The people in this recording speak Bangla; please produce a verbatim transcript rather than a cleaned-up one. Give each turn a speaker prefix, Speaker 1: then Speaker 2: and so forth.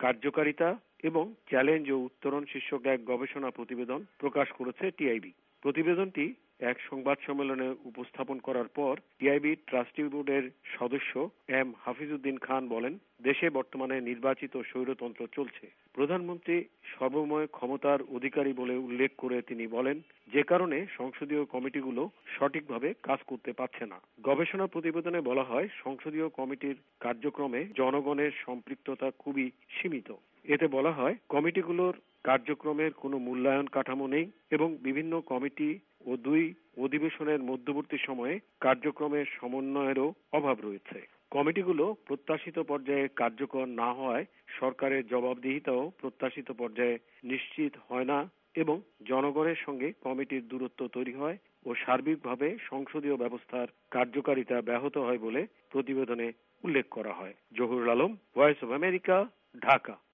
Speaker 1: কার্যকারিতা এবং চ্যালেঞ্জ ও উত্তরণ শীর্ষক এক গবেষণা প্রতিবেদন প্রকাশ করেছে টিআইবি। প্রতিবেদনটি এক সংবাদ সম্মেলনে উপস্থাপন করার পর টিআইবি ট্রাস্টি বোর্ডের সদস্য এম হাফিজউদ্দিন খান বলেন, দেশে বর্তমানে নির্বাচিত স্বৈরতন্ত্র চলছে। প্রধানমন্ত্রী সর্বময় ক্ষমতার অধিকারী বলে উল্লেখ করে তিনি বলেন, যে কারণে সংসদীয় কমিটিগুলো সঠিকভাবে কাজ করতে পারছে না। গবেষণা প্রতিবেদনে বলা হয়, সংসদীয় কমিটির কার্যক্রমে জনগণের সম্পৃক্ততা খুবই সীমিত। এতে বলা হয়, কমিটিগুলোর কার্যক্রমের কোনো মূল্যায়ন কাঠামো নেই এবং বিভিন্ন কমিটি ও দুই অধিবেশনের মধ্যবর্তী সময়ে কার্যক্রমের সমন্বয়েরও অভাব রয়েছে। কমিটিগুলো প্রত্যাশিত পর্যায়ে কার্যকর না হওয়ায় সরকারের জবাবদিহিতাও প্রত্যাশিত পর্যায়ে নিশ্চিত হয় না এবং জনগণের সঙ্গে কমিটির দূরত্ব তৈরি হয় ও সার্বিকভাবে সংসদীয় ব্যবস্থার কার্যকারিতা ব্যাহত হয় বলে প্রতিবেদনে উল্লেখ করা হয়। Zahurul Alam, voice of America, Dhaka.